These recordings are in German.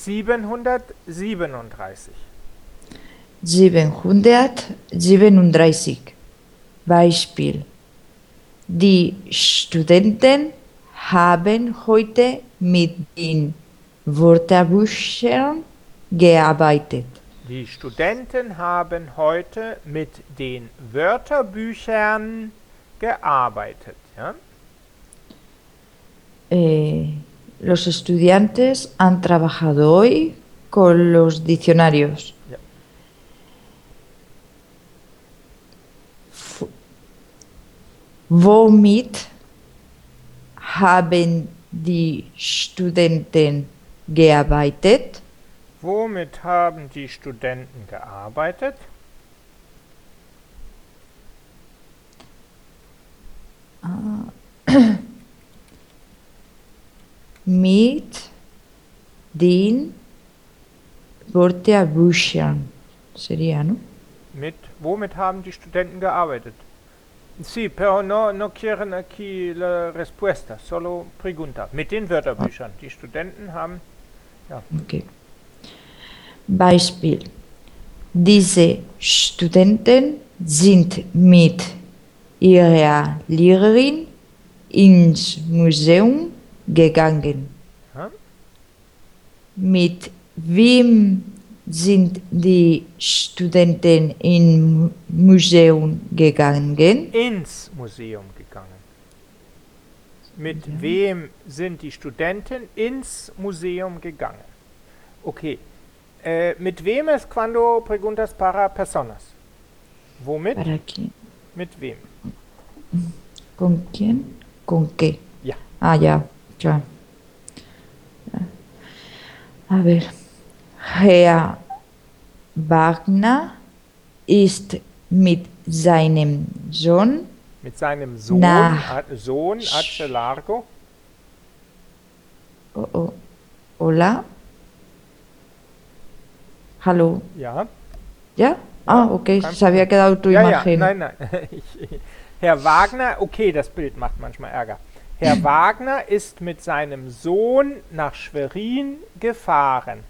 737. 737. Beispiel. Die Studenten haben heute mit den Wörterbüchern gearbeitet. Die Studenten haben heute mit den Wörterbüchern gearbeitet. Ja? Los estudiantes han trabajado hoy con los diccionarios. Ja. Womit haben die Studenten gearbeitet? Womit haben die Studenten gearbeitet? Mit den Wörterbüchern. Sería, ¿no? Womit haben die Studenten gearbeitet? Sì, però no quieren aquí la respuesta, solo pregunta. Mit den Wörterbüchern. Die Studenten haben... Ja. Okay. Beispiel. Diese Studenten sind mit ihrer Lehrerin ins Museum gegangen. Ja? Mit wem sind die Studenten ins Museum gegangen? Ins Museum gegangen. Mit wem sind die Studenten ins Museum gegangen? Okay. Mit wem es cuando preguntas para personas? Womit? ¿Para quién? Mit wem? ¿Con quién? ¿Con qué? Ja. Ah, ya. A ver. Herr Wagner ist mit seinem Sohn Mit seinem Sohn, Sohn Ace Largo. Hola. Hallo. Ja. ¿Ya? Ah, okay. Se había quedado tu imagen. Ja, nein. Herr Wagner, okay, das Bild macht manchmal Ärger. Herr Wagner ist mit seinem Sohn nach Schwerin gefahren.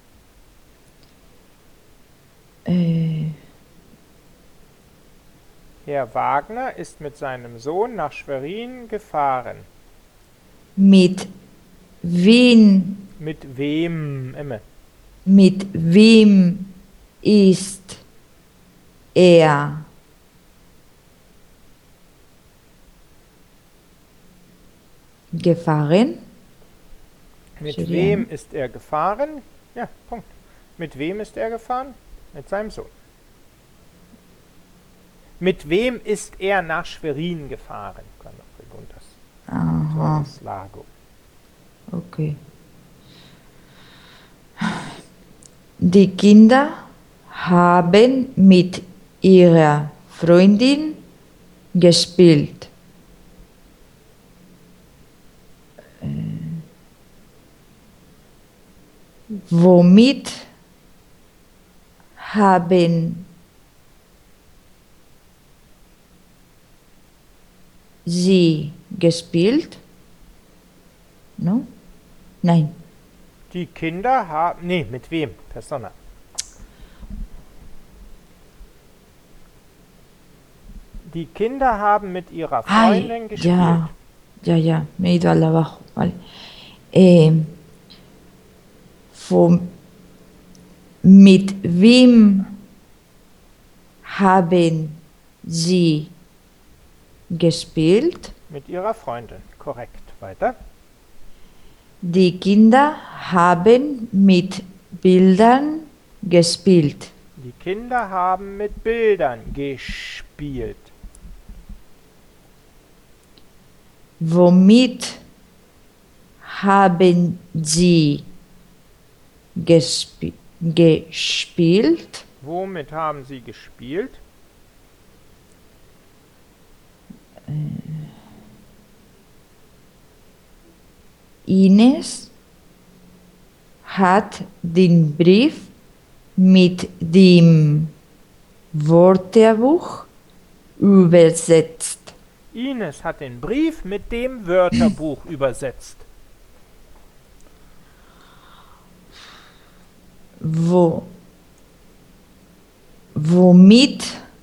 Herr Wagner ist mit seinem Sohn nach Schwerin gefahren. Mit wem? Mit wem? Immer. Mit wem ist er gefahren? Mit wem ist er gefahren? Ja, Punkt. Mit wem ist er gefahren? Mit seinem Sohn. Mit wem ist er nach Schwerin gefahren? Aha. Largo. Okay. Die Kinder haben mit ihrer Freundin gespielt. Womit haben sie gespielt? No? Nein. Die Kinder haben... Nee, mit wem? Persona. Die Kinder haben mit ihrer Freundin gespielt. Ya, me he ido al de abajo. Vale. Mit wem haben sie gespielt? Mit ihrer Freundin, korrekt. Weiter. Die Kinder haben mit Bildern gespielt. Die Kinder haben mit Bildern gespielt. Womit haben sie gespielt? Womit haben sie gespielt? Ines hat den Brief mit dem Wörterbuch übersetzt. Ines hat den Brief mit dem Wörterbuch übersetzt. womit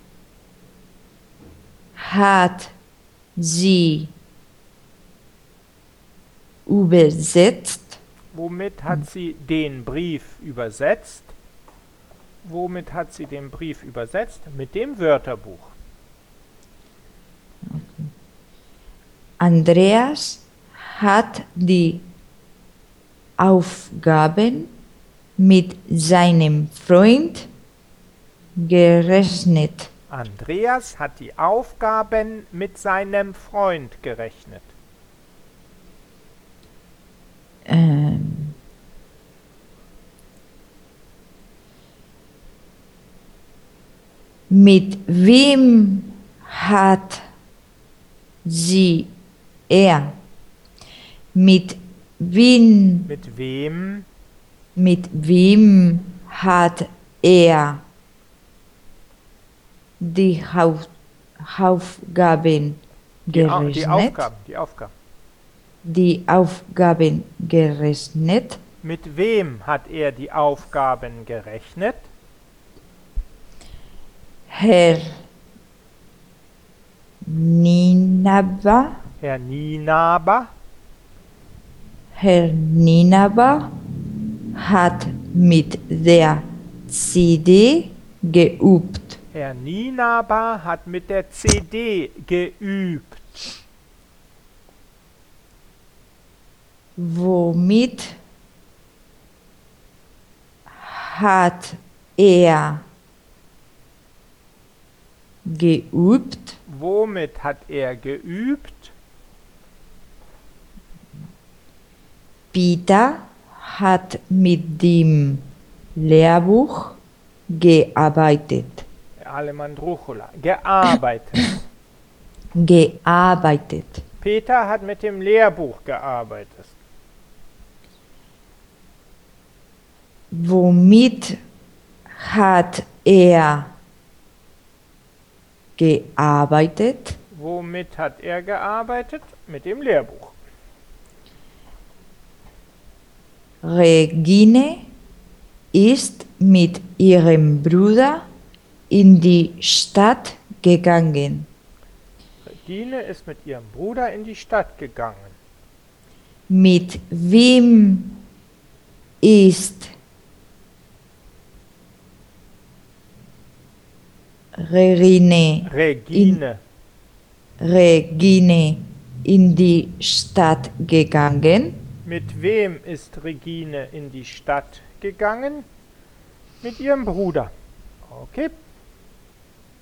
hat sie übersetzt? Womit hat sie den Brief übersetzt? Womit hat sie den Brief übersetzt? Mit dem Wörterbuch. Andreas hat die Aufgaben mit seinem Freund gerechnet. Andreas hat die Aufgaben mit seinem Freund gerechnet. Mit wem hat mit wem hat er die Aufgaben gerechnet? Die Aufgaben gerechnet. Mit wem hat er die Aufgaben gerechnet? Herr Nienaber. Herr Nienaber hat mit der CD geübt. Herr Nienaber hat mit der CD geübt. Womit hat er geübt? Womit hat er geübt? Peter hat mit dem Lehrbuch gearbeitet. Alemann Druchola. Gearbeitet. Gearbeitet. Peter hat mit dem Lehrbuch gearbeitet. Womit hat er gearbeitet? Womit hat er gearbeitet? Mit dem Lehrbuch. Regine ist mit ihrem Bruder in die Stadt gegangen. Regine ist mit ihrem Bruder in die Stadt gegangen. Mit wem ist Regine in die Stadt gegangen? Mit wem ist Regine in die Stadt gegangen? Mit ihrem Bruder. Okay.